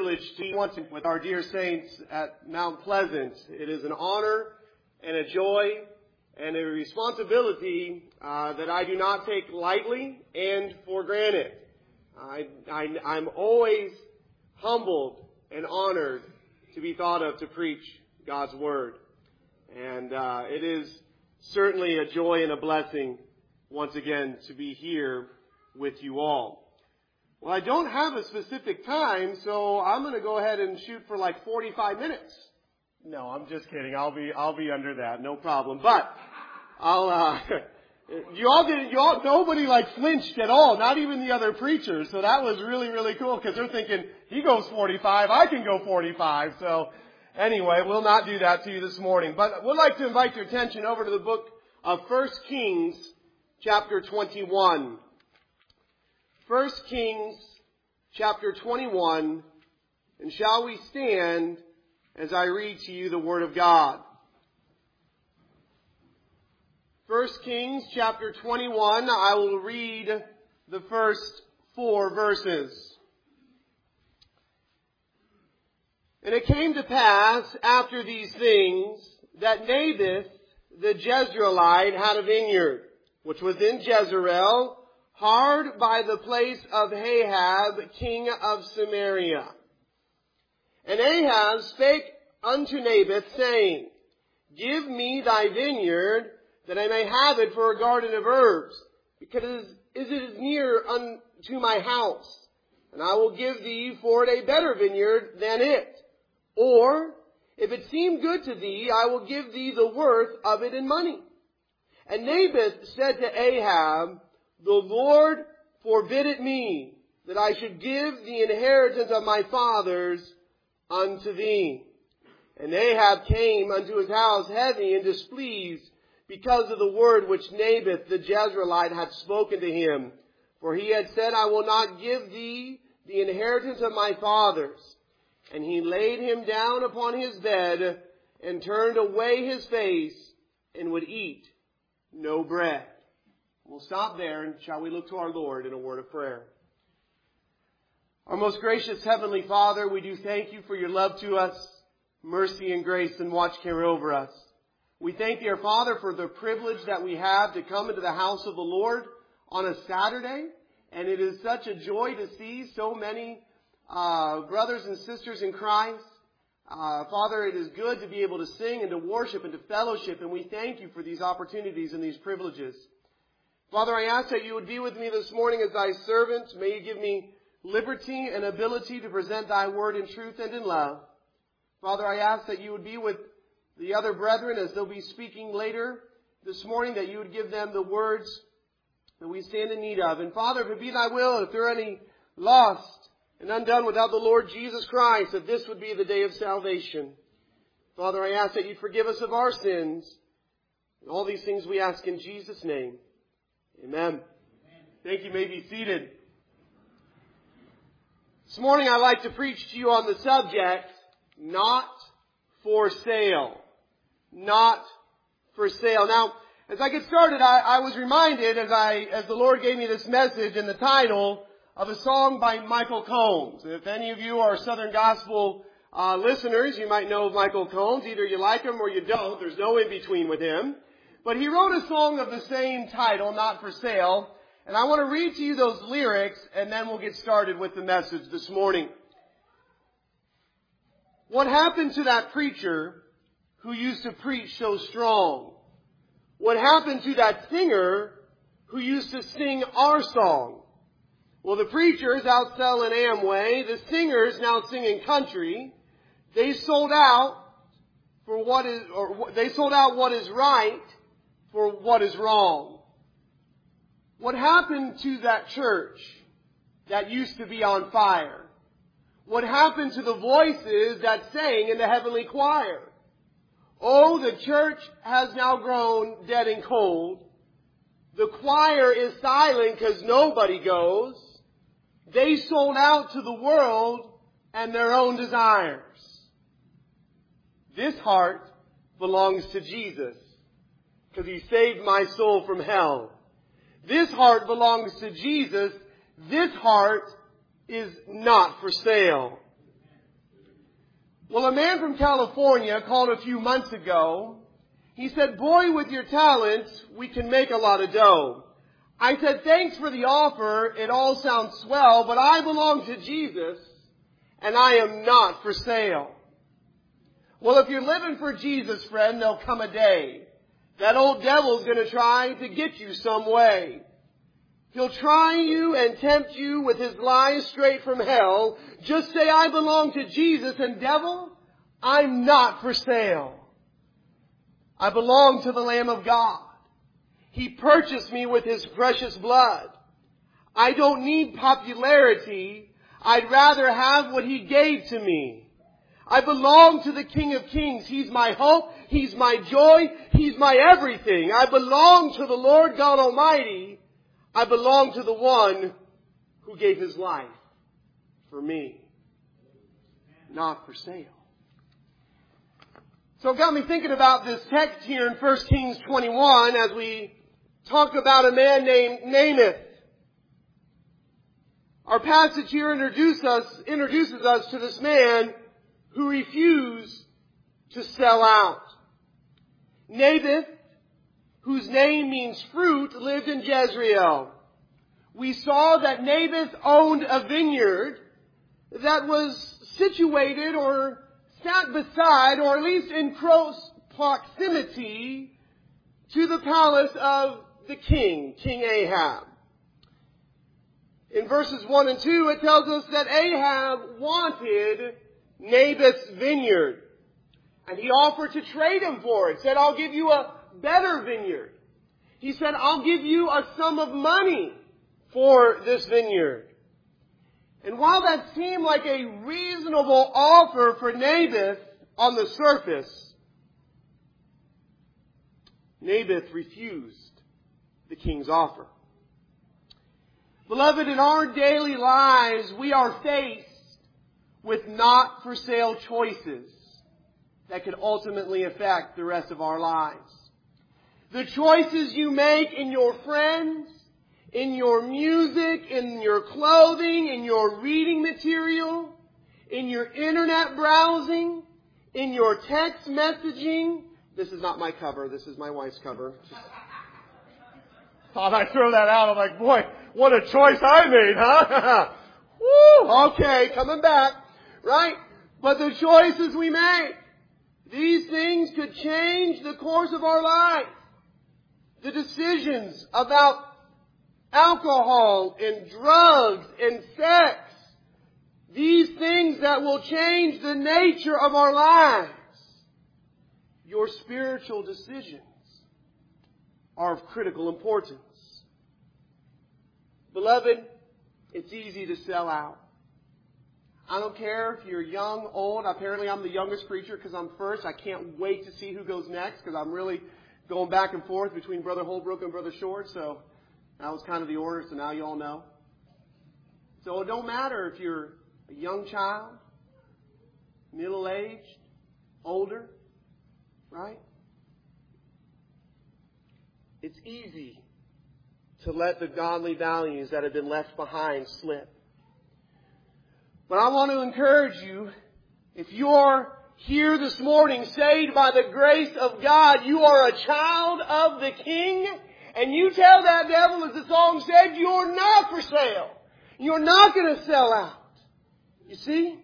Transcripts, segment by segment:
privilege to be once with our dear saints at Mount Pleasant. It is an honor and a joy and a responsibility that I do not take lightly and for granted. I'm always humbled and honored to be thought of to preach God's Word. And it is certainly a joy and a blessing once again to be here with you all. Well, I don't have a specific time, so I'm going to go ahead and shoot for like 45 minutes. No, I'm just kidding. I'll be under that, no problem. But nobody like flinched at all, not even the other preachers. So that was really, really cool because they're thinking, he goes 45, I can go 45. So anyway, we'll not do that to you this morning. But we'd like to invite your attention over to the book of 1 Kings, chapter 21. 1 Kings chapter 21, and shall we stand as I read to you the Word of God. 1 Kings chapter 21, I will read the first 4 verses. And it came to pass after these things that Naboth the Jezreelite had a vineyard, which was in Jezreel, hard by the place of Ahab, king of Samaria. And Ahab spake unto Naboth, saying, Give me thy vineyard, that I may have it for a garden of herbs, because it is near unto my house. And I will give thee for it a better vineyard than it. Or, if it seem good to thee, I will give thee the worth of it in money. And Naboth said to Ahab, The Lord forbid it me, that I should give the inheritance of my fathers unto thee. And Ahab came unto his house heavy and displeased, because of the word which Naboth the Jezreelite had spoken to him. For he had said, I will not give thee the inheritance of my fathers. And he laid him down upon his bed, and turned away his face, and would eat no bread. We'll stop there, and shall we look to our Lord in a word of prayer. Our most gracious Heavenly Father, we do thank you for your love to us, mercy and grace and watch care over us. We thank you, our Father, for the privilege that we have to come into the house of the Lord on a Saturday. And it is such a joy to see so many brothers and sisters in Christ. Father, it is good to be able to sing and to worship and to fellowship. And we thank you for these opportunities and these privileges. Father, I ask that you would be with me this morning as thy servant. May you give me liberty and ability to present thy word in truth and in love. Father, I ask that you would be with the other brethren as they'll be speaking later this morning, that you would give them the words that we stand in need of. And Father, if it be thy will, if there are any lost and undone without the Lord Jesus Christ, that this would be the day of salvation. Father, I ask that you forgive us of our sins. And all these things we ask in Jesus' name. Amen. Thank you. You may be seated. This morning I'd like to preach to you on the subject, not for sale. Not for sale. Now, as I get started, I was reminded as the Lord gave me this message in the title of a song by Michael Combs. If any of you are Southern Gospel listeners, you might know of Michael Combs. Either you like him or you don't. There's no in between with him. But he wrote a song of the same title, Not for Sale. And I want to read to you those lyrics, and then we'll get started with the message this morning. What happened to that preacher who used to preach so strong? What happened to that singer who used to sing our song? Well, the preacher's out selling Amway. The singer's now singing country. They sold out what is right for what is wrong. What happened to that church that used to be on fire? What happened to the voices that sang in the heavenly choir? Oh, the church has now grown dead and cold. The choir is silent because nobody goes. They sold out to the world and their own desires. This heart belongs to Jesus because he saved my soul from hell. This heart belongs to Jesus. This heart is not for sale. Well, a man from California called a few months ago. He said, "Boy, with your talent, we can make a lot of dough." I said, "Thanks for the offer. It all sounds swell, but I belong to Jesus, and I am not for sale." Well, if you're living for Jesus, friend, there'll come a day that old devil's going to try to get you some way. He'll try you and tempt you with his lies straight from hell. Just say, "I belong to Jesus," and devil, I'm not for sale. I belong to the Lamb of God. He purchased me with His precious blood. I don't need popularity. I'd rather have what He gave to me. I belong to the King of Kings. He's my hope. He's my joy. He's my everything. I belong to the Lord God Almighty. I belong to the one who gave His life for me. Not for sale. So it got me thinking about this text here in 1 Kings 21 as we talk about a man named Naboth. Our passage here introduces us to this man who refused to sell out. Naboth, whose name means fruit, lived in Jezreel. We saw that Naboth owned a vineyard that was situated or sat beside, or at least in close proximity to the palace of the king, King Ahab. In verses 1 and 2, it tells us that Ahab wanted Naboth's vineyard. And he offered to trade him for it. Said, "I'll give you a better vineyard." He said, "I'll give you a sum of money for this vineyard." And while that seemed like a reasonable offer for Naboth on the surface, Naboth refused the king's offer. Beloved, in our daily lives, we are faced with not for sale choices that could ultimately affect the rest of our lives. The choices you make in your friends, in your music, in your clothing, in your reading material, in your internet browsing, in your text messaging. This is not my cover. This is my wife's cover. Thought I'd throw that out. I'm like, boy, what a choice I made, huh? Woo, okay, coming back, right? But the choices we make, these things could change the course of our life. The decisions about alcohol and drugs and sex, these things that will change the nature of our lives. Your spiritual decisions are of critical importance. Beloved, it's easy to sell out. I don't care if you're young, old. Apparently I'm the youngest preacher because I'm first. I can't wait to see who goes next because I'm really going back and forth between Brother Holbrook and Brother Short. So that was kind of the order, so now you all know. So it don't matter if you're a young child, middle-aged, older, right? It's easy to let the godly values that have been left behind slip. But I want to encourage you, if you're here this morning, saved by the grace of God, you are a child of the King, and you tell that devil, as the song said, you're not for sale. You're not going to sell out. You see?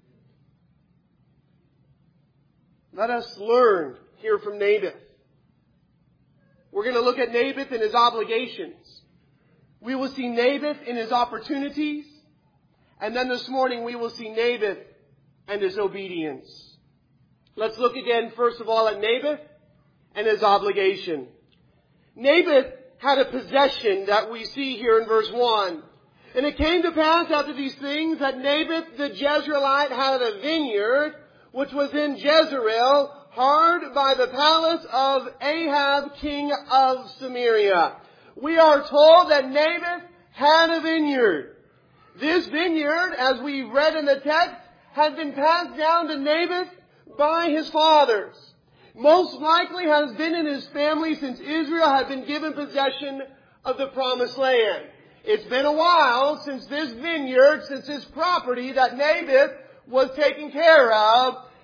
Let us learn here from Naboth. We're going to look at Naboth and his obligations. We will see Naboth in his opportunities. And then this morning we will see Naboth and his obedience. Let's look again, first of all, at Naboth and his obligation. Naboth had a possession that we see here in verse 1. And it came to pass after these things that Naboth the Jezreelite had a vineyard, which was in Jezreel, hard by the palace of Ahab, king of Samaria. We are told that Naboth had a vineyard. This vineyard, as we read in the text, had been passed down to Naboth by his fathers. Most likely has been in his family since Israel had been given possession of the promised land. It's been a while since this vineyard, since this property that Naboth was taken care of,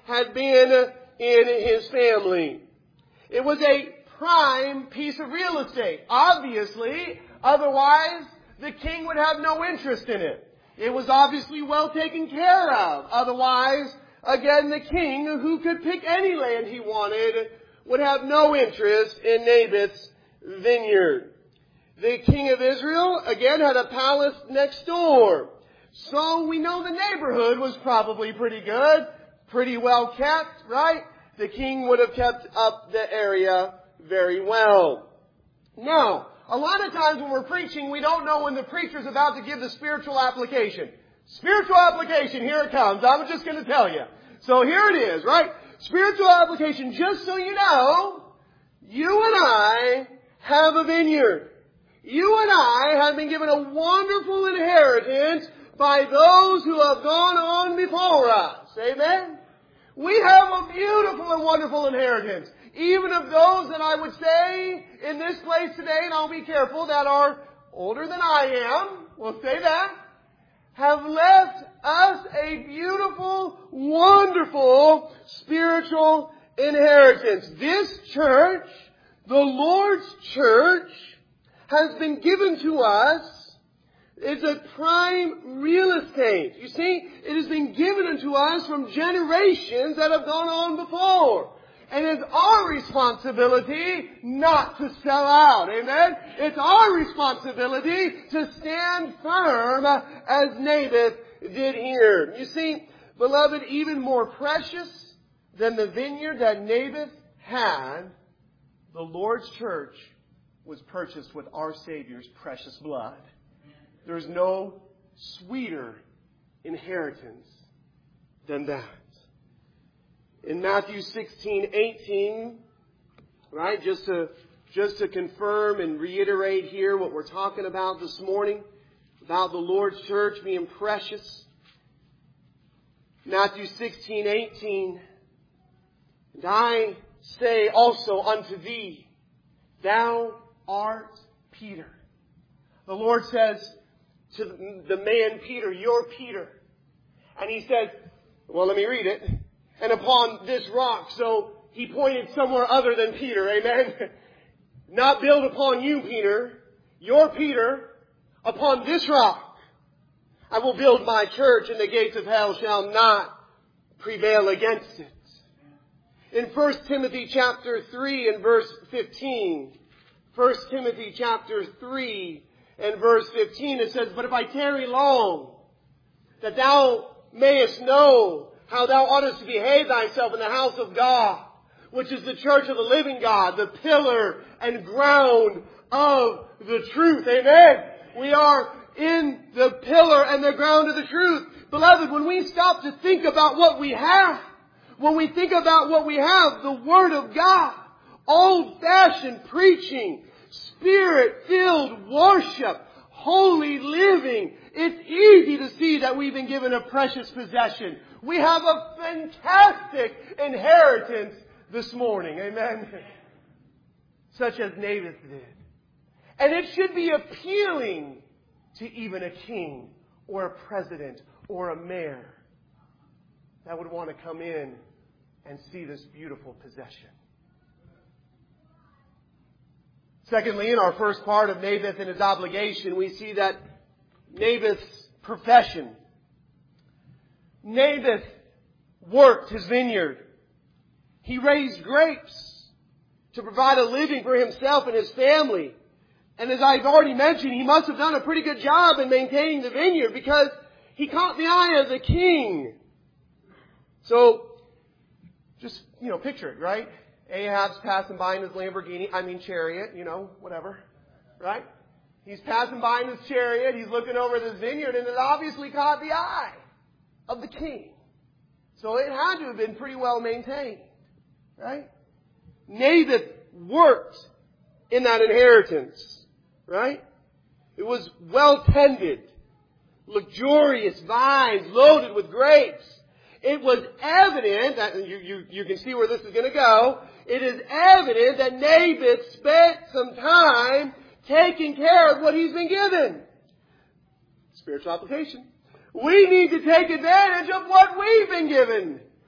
had been in his family. It was a prime piece of real estate. Obviously, otherwise the king would have no interest in it. It was obviously well taken care of. Otherwise, again, the king, who could pick any land he wanted, would have no interest in Naboth's vineyard. The king of Israel, again, had a palace next door. So we know the neighborhood was probably pretty good, pretty well kept, right? The king would have kept up the area very well. Now, a lot of times when we're preaching, we don't know when the preacher's about to give the spiritual application. Spiritual application, here it comes. I'm just going to tell you. So here it is, right? Spiritual application, just so you know, you and I have a vineyard. You and I have been given a wonderful inheritance by those who have gone on before us. Amen? We have a beautiful and wonderful inheritance. Even of those that I would say in this place today, and I'll be careful, that are older than I am, we'll say that, have left us a beautiful, wonderful spiritual inheritance. This church, the Lord's church, has been given to us. It's a prime real estate. You see, it has been given unto us from generations that have gone on before. And it's our responsibility not to sell out. Amen? It's our responsibility to stand firm as Naboth did here. You see, beloved, even more precious than the vineyard that Naboth had, the Lord's church was purchased with our Savior's precious blood. There's no sweeter inheritance than that. In Matthew 16:18, right, just to confirm and reiterate here what we're talking about this morning, about the Lord's church being precious. Matthew 16:18, and I say also unto thee, thou art Peter. The Lord says to the man Peter, you're Peter. And he said, well, let me read it. And upon this rock, so he pointed somewhere other than Peter, amen? Not build upon you, Peter. You're Peter. Upon this rock, I will build my church, and the gates of hell shall not prevail against it. In 1 Timothy chapter 3 and verse 15, 1 Timothy chapter 3 and verse 15, it says, but if I tarry long, that thou mayest know how thou oughtest to behave thyself in the house of God, which is the church of the living God, the pillar and ground of the truth. Amen. We are in the pillar and the ground of the truth. Beloved, when we stop to think about what we have, when we think about what we have, the Word of God, old-fashioned preaching, Spirit-filled worship, holy living, it's easy to see that we've been given a precious possession. We have a fantastic inheritance this morning. Amen. Such as Naboth did. And it should be appealing to even a king or a president or a mayor that would want to come in and see this beautiful possession. Secondly, in our first part of Naboth and his obligation, we see that Naboth's profession. Naboth worked his vineyard. He raised grapes to provide a living for himself and his family. And as I've already mentioned, he must have done a pretty good job in maintaining the vineyard because he caught the eye of the king. So, just, picture it, right? Ahab's passing by in his chariot, whatever, right? He's passing by in his chariot, he's looking over this vineyard, and it obviously caught the eye of the king. So it had to have been pretty well maintained, right? Naboth worked in that inheritance, right? It was well tended, luxurious vines loaded with grapes. It was evident, that you can see where this is going to go, it is evident that Naboth spent some time taking care of what he's been given. Spiritual application. We need to take advantage of what we've been given.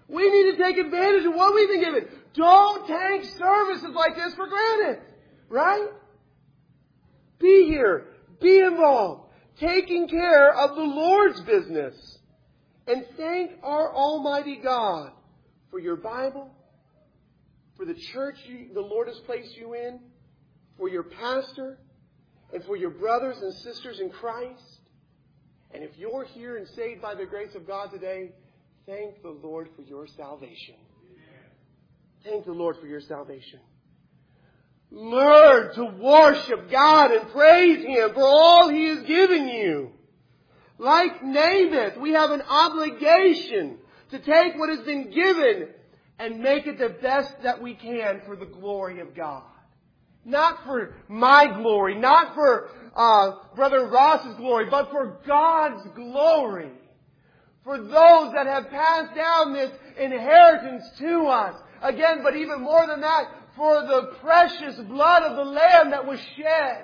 We need to take advantage of what we've been given. Don't take services like this for granted. Right? Be here. Be involved. Taking care of the Lord's business. And thank our Almighty God for your Bible, for the church the Lord has placed you in, for your pastor, and for your brothers and sisters in Christ. And if you're here and saved by the grace of God today, thank the Lord for your salvation. Thank the Lord for your salvation. Learn to worship God and praise Him for all He has given you. Like Naboth, we have an obligation to take what has been given and make it the best that we can for the glory of God. Not for my glory, not for Brother Ross's glory, but for God's glory. For those that have passed down this inheritance to us. Again, but even more than that, for the precious blood of the Lamb that was shed.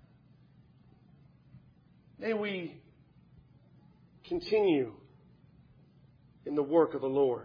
May we continue in the work of the Lord.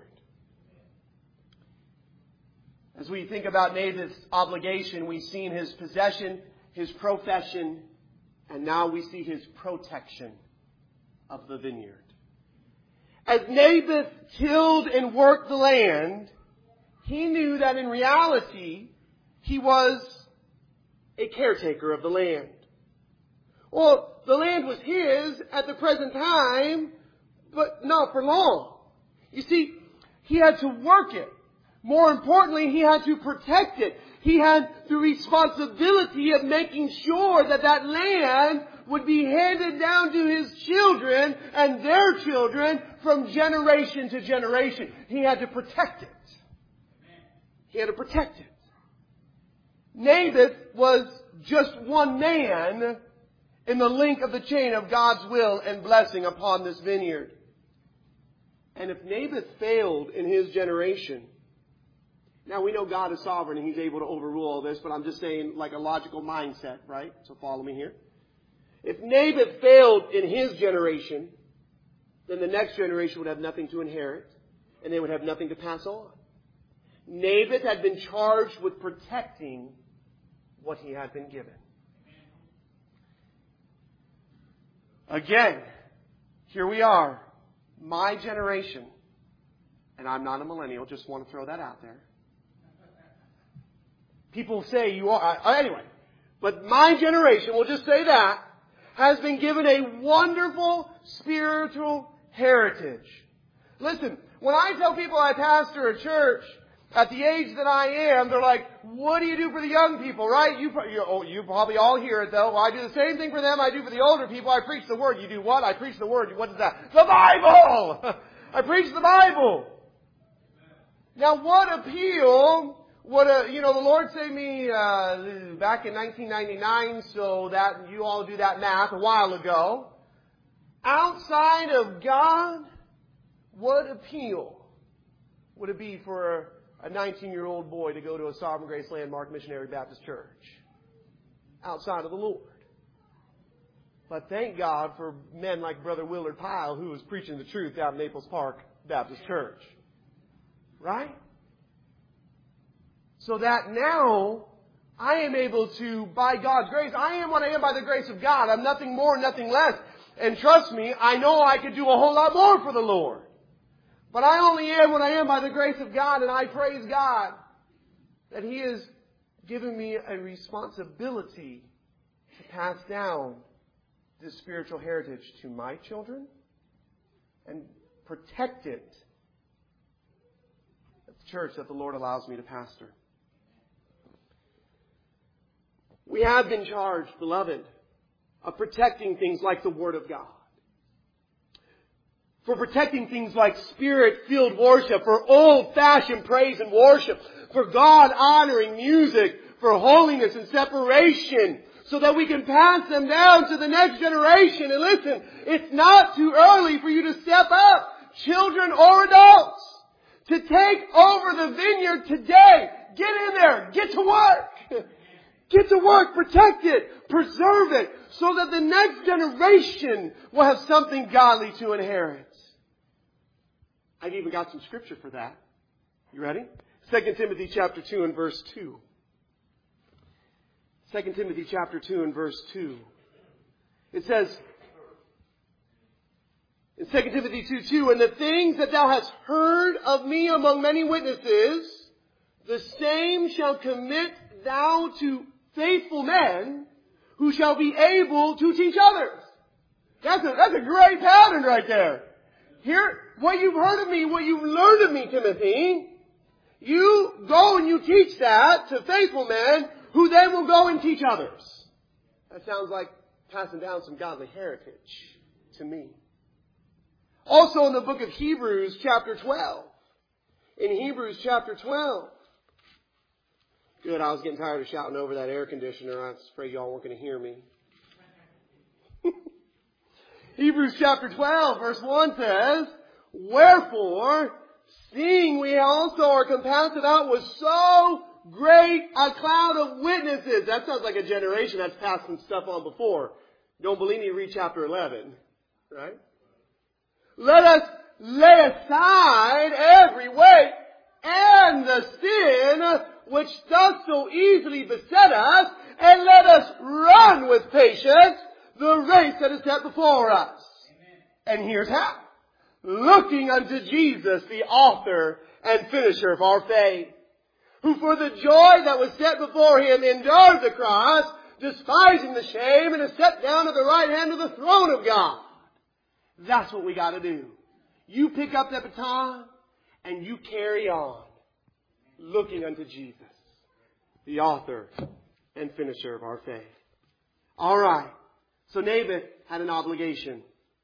As we think about Naboth's obligation, we've seen his possession, his profession, and now we see his protection of the vineyard. As Naboth tilled and worked the land, he knew that in reality, he was a caretaker of the land. Well, the land was his at the present time, but not for long. You see, he had to work it. More importantly, he had to protect it. He had the responsibility of making sure that that land would be handed down to his children and their children from generation to generation. He had to protect it. He had to protect it. Naboth was just one man in the link of the chain of God's will and blessing upon this vineyard. And if Naboth failed in his generation, now we know God is sovereign and He's able to overrule all this, but I'm just saying like a logical mindset, right? So follow me here. If Naboth failed in his generation, then the next generation would have nothing to inherit and they would have nothing to pass on. Naboth had been charged with protecting what he had been given. Again, here we are, my generation, and I'm not a millennial, just want to throw that out there. People say you are, anyway, but my generation, we'll just say that, has been given a wonderful spiritual heritage. Listen, when I tell people I pastor a church, at the age that I am, they're like, what do you do for the young people, right? You probably all hear it, though. Well, I do the same thing for them I do for the older people. I preach the Word. You do what? I preach the Word. What is that? The Bible! I preach the Bible. Now, what appeal would the Lord saved me back in 1999, so that you all do that math a while ago. Outside of God, what appeal would it be for a 19-year-old boy to go to a Sovereign Grace Landmark Missionary Baptist Church outside of the Lord? But thank God for men like Brother Willard Pyle, who was preaching the truth out in Naples Park Baptist Church. Right? So that now I am able to, by God's grace, I am what I am by the grace of God. I'm nothing more, nothing less. And trust me, I know I could do a whole lot more for the Lord. But I only am what I am by the grace of God, and I praise God that He has given me a responsibility to pass down this spiritual heritage to my children and protect it at the church that the Lord allows me to pastor. We have been charged, beloved, of protecting things like the Word of God. For protecting things like Spirit-filled worship, for old-fashioned praise and worship, for God-honoring music, for holiness and separation, so that we can pass them down to the next generation. And listen, it's not too early for you to step up, children or adults, to take over the vineyard today. Get in there. Get to work. Get to work. Protect it. Preserve it. So that the next generation will have something godly to inherit. I've even got some scripture for that. You ready? 2 Timothy chapter 2 and verse 2. 2 Timothy chapter 2 and verse 2. It says, in 2 Timothy 2:2, and the things that thou hast heard of me among many witnesses, the same shall commit thou to faithful men who shall be able to teach others. That's a great pattern right there. Here, what you've heard of me, what you've learned of me, Timothy, you go and you teach that to faithful men who then will go and teach others. That sounds like passing down some godly heritage to me. Also in the book of Hebrews chapter 12. In Hebrews chapter 12. Good, I was getting tired of shouting over that air conditioner. I was afraid y'all weren't going to hear me. Hebrews chapter 12 verse 1 says, wherefore, seeing we also are compassed about with so great a cloud of witnesses. That sounds like a generation that's passed some stuff on before. Don't believe me, read chapter 11. Right? Let us lay aside every weight and the sin which does so easily beset us, and let us run with patience the race that is set before us. Amen. And here's how. Looking unto Jesus, the author and finisher of our faith, who for the joy that was set before him endured the cross, despising the shame, and is set down at the right hand of the throne of God. That's what we got to do. You pick up that baton and you carry on, looking unto Jesus, the author and finisher of our faith. All right. So Naboth had an obligation.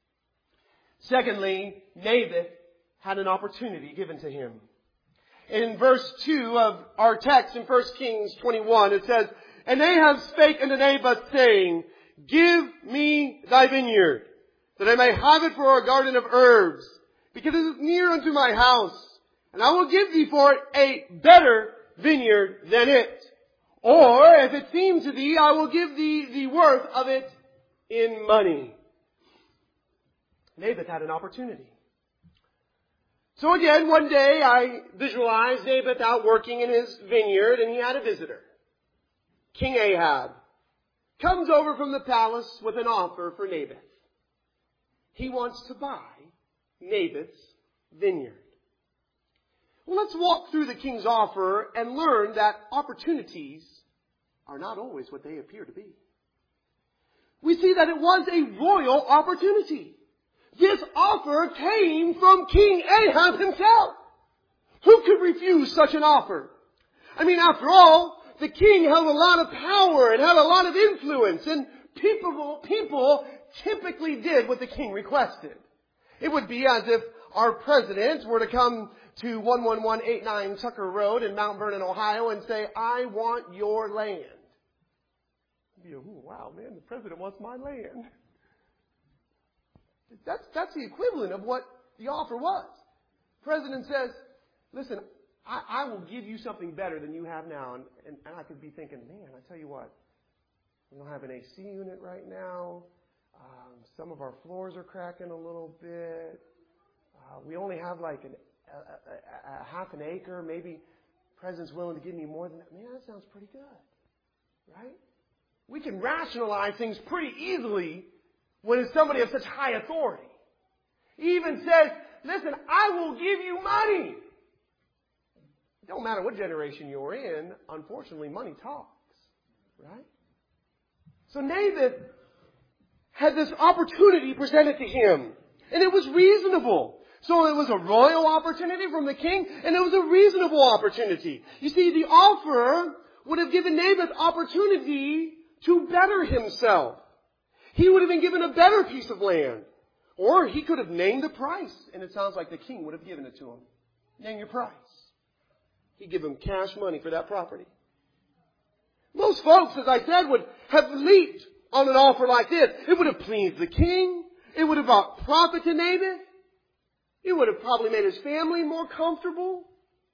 Secondly, Naboth had an opportunity given to him. In verse 2 of our text in 1 Kings 21, it says, and Ahab spake unto Naboth, saying, give me thy vineyard, that I may have it for a garden of herbs, because it is near unto my house, and I will give thee for it a better vineyard than it. Or, if it seem to thee, I will give thee the worth of it in money. Naboth had an opportunity. So again, one day I visualized Naboth out working in his vineyard, and he had a visitor. King Ahab comes over from the palace with an offer for Naboth. He wants to buy Naboth's vineyard. Well, let's walk through the king's offer and learn that opportunities are not always what they appear to be. We see that it was a royal opportunity. This offer came from King Ahab himself. Who could refuse such an offer? I mean, after all, the king held a lot of power and had a lot of influence, and people typically did what the king requested. It would be as if our president were to come to 11189 Tucker Road in Mount Vernon, Ohio, and say, I want your land. Wow, man, the president wants my land. That's the equivalent of what the offer was. The president says, listen, I will give you something better than you have now. And I could be thinking, man, I tell you what, we don't have an AC unit right now. Some of our floors are cracking a little bit. We only have like a half an acre. Maybe the president's willing to give me more than that. Man, that sounds pretty good. Right? We can rationalize things pretty easily when it's somebody of such high authority. He even says, listen, I will give you money. It don't matter what generation you're in. Unfortunately, money talks. Right? So Naboth had this opportunity presented to him. And it was reasonable. So it was a royal opportunity from the king, and it was a reasonable opportunity. You see, the offer would have given Naboth opportunity to better himself. He would have been given a better piece of land. Or he could have named the price, and it sounds like the king would have given it to him. Name your price. He'd give him cash money for that property. Most folks, as I said, would have leaped on an offer like this. It would have pleased the king. It would have brought profit to Naboth. It would have probably made his family more comfortable.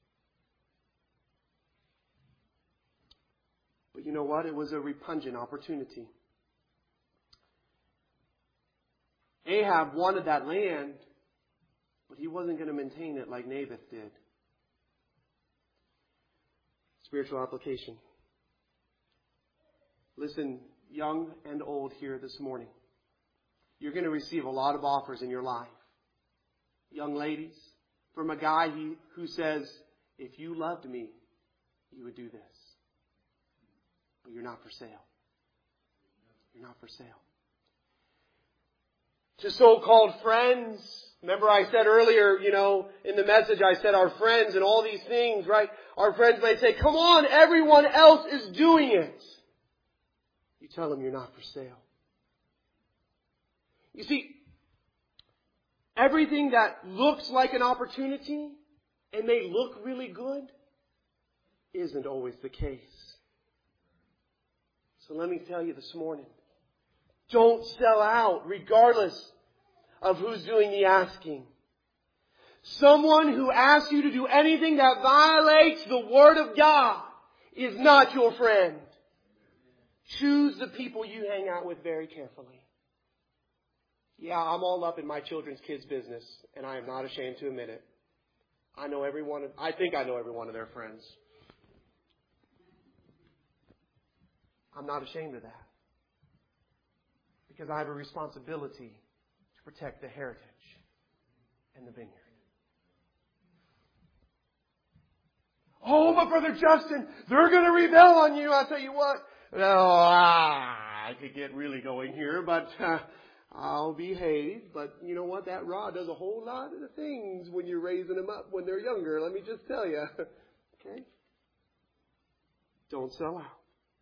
But you know what? It was a repugnant opportunity. Ahab wanted that land But he wasn't going to maintain it like Naboth did. Spiritual application. Listen, young and old here this morning. You're going to receive a lot of offers in your life. Young ladies, from a guy who says, if you loved me, you would do this. But you're not for sale. You're not for sale. To so-called friends. Remember I said earlier, in the message I said our friends and all these things, right? Our friends might say, come on, everyone else is doing it. You tell them you're not for sale. You see, everything that looks like an opportunity and may look really good isn't always the case. So let me tell you this morning, don't sell out regardless of who's doing the asking. Someone who asks you to do anything that violates the Word of God is not your friend. Choose the people you hang out with very carefully. Yeah, I'm all up in my children's kids' business, and I am not ashamed to admit it. I think I know every one of their friends. I'm not ashamed of that. Because I have a responsibility to protect the heritage and the vineyard. Oh, but Brother Justin, they're going to rebel on you. I'll tell you what. I could get really going here, but I'll behave. But you know what? That rod does a whole lot of the things when you're raising them up when they're younger. Let me just tell you. Okay? Don't sell out.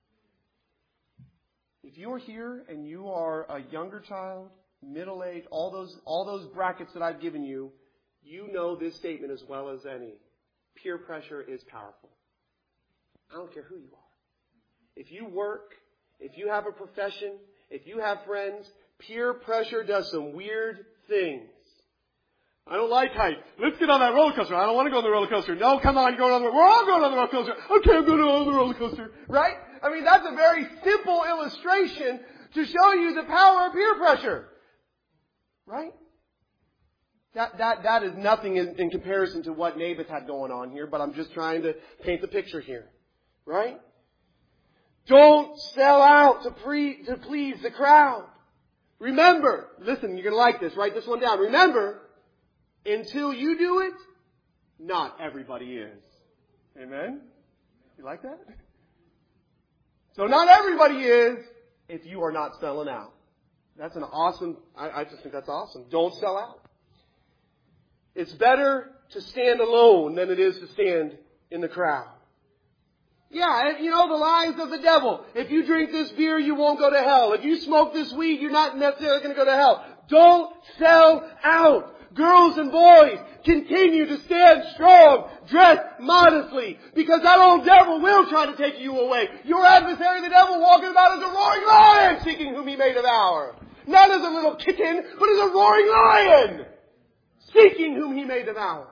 If you're here and you are a younger child, middle-aged, all those brackets that I've given you, you know this statement as well as any. Peer pressure is powerful. I don't care who you are. If you work, if you have a profession, if you have friends, peer pressure does some weird things. I don't like height. Let's get on that roller coaster. I don't want to go on the roller coaster. No, come on, go on the roller coaster. We're all going on the roller coaster. Okay, I'm going on the roller coaster. Right? I mean, that's a very simple illustration to show you the power of peer pressure. Right? That is nothing in comparison to what Naboth had going on here, but I'm just trying to paint the picture here. Right? Don't sell out to please the crowd. Remember, listen, you're going to like this. Write this one down. Remember, until you do it, not everybody is. Amen? You like that? So not everybody is if you are not selling out. That's an awesome, I just think that's awesome. Don't sell out. It's better to stand alone than it is to stand in the crowd. Yeah, the lies of the devil. If you drink this beer, you won't go to hell. If you smoke this weed, you're not necessarily going to go to hell. Don't sell out. Girls and boys, continue to stand strong, dress modestly, because that old devil will try to take you away. Your adversary, the devil, walking about as a roaring lion, seeking whom he may devour. Not as a little kitten, but as a roaring lion, seeking whom he may devour.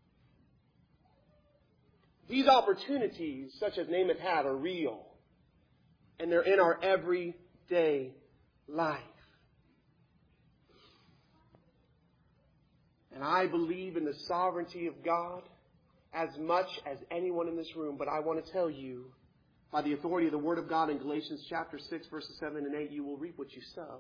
These opportunities, such as Naboth had, are real. And they're in our everyday life. And I believe in the sovereignty of God as much as anyone in this room. But I want to tell you, by the authority of the Word of God in Galatians chapter 6, verses 7 and 8, you will reap what you sow.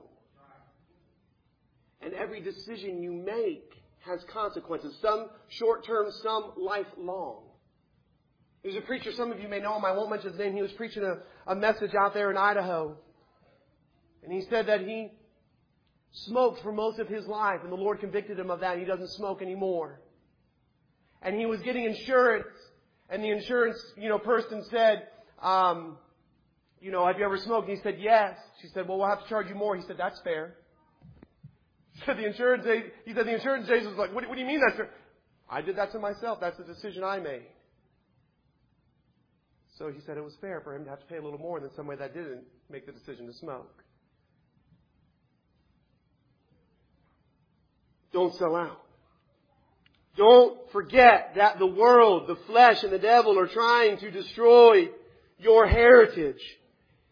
And every decision you make has consequences. Some short-term, some lifelong. There's a preacher, some of you may know him, I won't mention his name. He was preaching a message out there in Idaho. And he said that he smoked for most of his life, and the Lord convicted him of that, and he doesn't smoke anymore. And he was getting insurance, and the insurance, person said, have you ever smoked? And he said, yes. She said, well, we'll have to charge you more. He said, that's fair. He said, the insurance agent was like, what do you mean that's fair? I did that to myself. That's the decision I made. So he said it was fair for him to have to pay a little more than somebody that didn't make the decision to smoke. Don't sell out. Don't forget that the world, the flesh, and the devil are trying to destroy your heritage.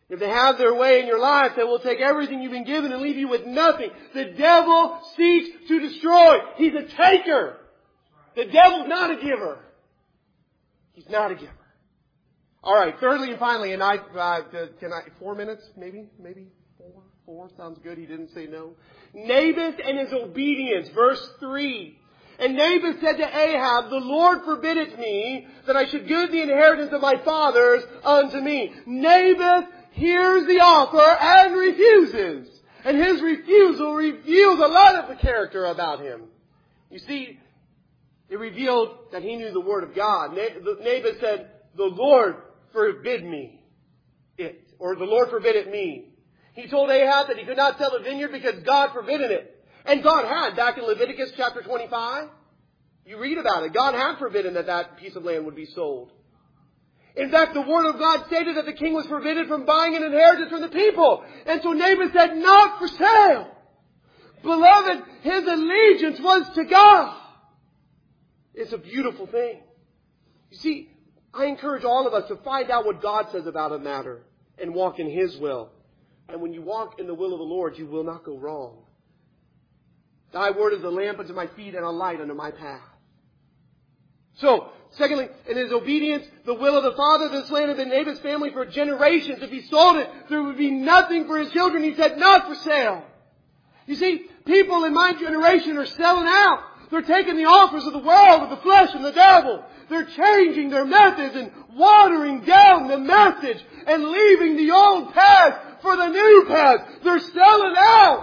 If they have their way in your life, they will take everything you've been given and leave you with nothing. The devil seeks to destroy. He's a taker. The devil's not a giver. He's not a giver. All right, thirdly and finally, and 4 minutes, maybe 4 sounds good. He didn't say no. Naboth and his obedience, verse 3. And Naboth said to Ahab, the Lord forbid it me, that I should give the inheritance of my fathers unto me. Naboth hears the offer and refuses. And his refusal reveals a lot of the character about him. You see, it revealed that he knew the Word of God. Naboth said, the Lord forbid me it. Or the Lord forbid it me. He told Ahab that he could not sell the vineyard because God forbidden it. And God had, back in Leviticus chapter 25, you read about it. God had forbidden that piece of land would be sold. In fact, the Word of God stated that the king was forbidden from buying an inheritance from the people. And so Naboth said, not for sale. Beloved, his allegiance was to God. It's a beautiful thing. You see, I encourage all of us to find out what God says about a matter and walk in His will. And when you walk in the will of the Lord, you will not go wrong. Thy word is a lamp unto my feet and a light unto my path. So, secondly, in his obedience, the will of the Father, this land had been Naboth's family for generations. If he sold it, there would be nothing for his children. He said, not for sale. You see, people in my generation are selling out. They're taking the offers of the world, of the flesh, and the devil. They're changing their methods and watering down the message and leaving the old path for the new path. They're selling out.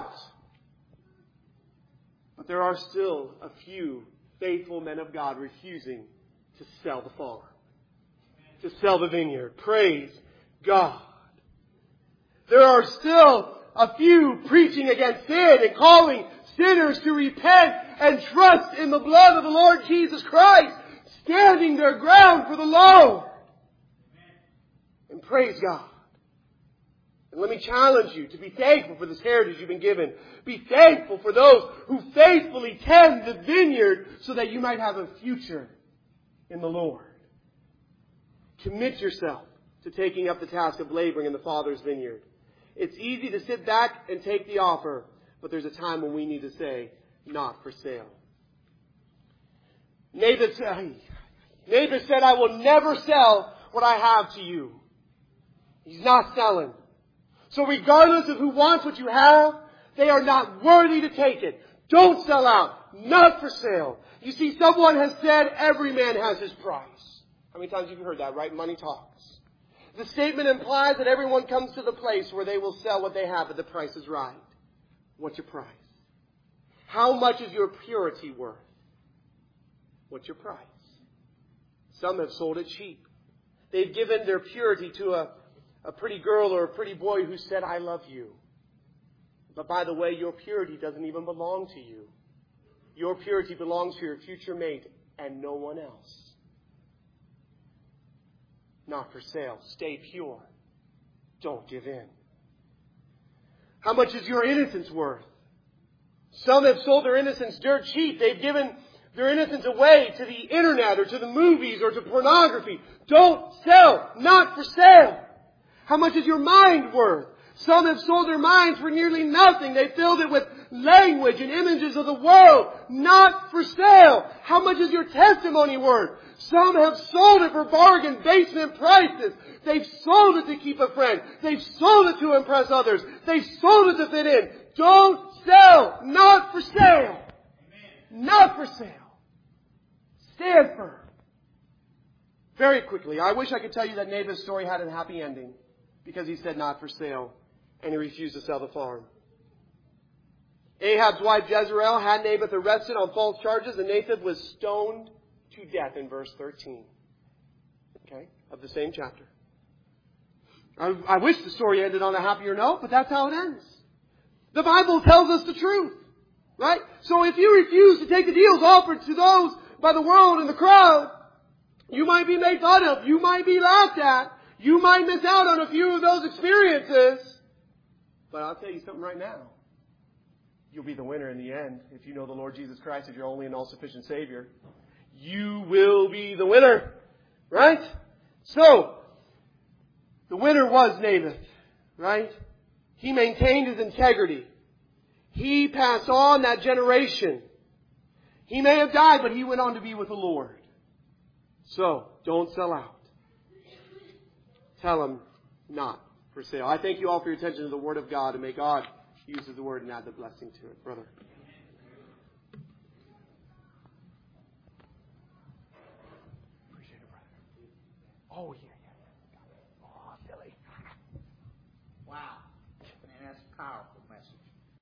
But there are still a few faithful men of God refusing to sell the farm, to sell the vineyard. Praise God. There are still a few preaching against sin and calling sinners to repent and trust in the blood of the Lord Jesus Christ, standing their ground for the Lord. And praise God. And let me challenge you to be thankful for this heritage you've been given. Be thankful for those who faithfully tend the vineyard so that you might have a future in the Lord. Commit yourself to taking up the task of laboring in the Father's vineyard. It's easy to sit back and take the offer, but there's a time when we need to say, not for sale. Naboth said, I will never sell what I have to you. He's not selling. So regardless of who wants what you have, they are not worthy to take it. Don't sell out. Not for sale. You see, someone has said every man has his price. How many times have you heard that, right? Money talks. The statement implies that everyone comes to the place where they will sell what they have, but the price is right. What's your price? How much is your purity worth? What's your price? Some have sold it cheap. They've given their purity to a pretty girl or a pretty boy who said, I love you. But by the way, your purity doesn't even belong to you. Your purity belongs to your future mate and no one else. Not for sale. Stay pure. Don't give in. How much is your innocence worth? Some have sold their innocence dirt cheap. They've given their innocence away to the internet or to the movies or to pornography. Don't sell. Not for sale. How much is your mind worth? Some have sold their minds for nearly nothing. They filled it with language and images of the world. Not for sale. How much is your testimony worth? Some have sold it for bargain basement prices. They've sold it to keep a friend. They've sold it to impress others. They've sold it to fit in. Don't sell. Not for sale. Not for sale. Stand firm. Very quickly, I wish I could tell you that Naboth's story had a happy ending because he said not for sale and he refused to sell the farm. Ahab's wife Jezreel had Naboth arrested on false charges and Naboth was stoned to death in verse 13. Okay? Of the same chapter. I wish the story ended on a happier note, but that's how it ends. The Bible tells us the truth. Right? So if you refuse to take the deals offered to those by the world and the crowd, you might be made fun of. You might be laughed at. You might miss out on a few of those experiences. But I'll tell you something right now. You'll be the winner in the end if you know the Lord Jesus Christ as your only and all-sufficient Savior. You will be the winner. Right? So, the winner was Naboth. Right? He maintained his integrity. He passed on that generation. He may have died, but he went on to be with the Lord. So, don't sell out. Tell him not for sale. I thank you all for your attention to the Word of God, and may God use the Word and add the blessing to it. Brother. Appreciate it, brother. Oh, yeah. Oh, Billy. Wow. Man, that's powerful.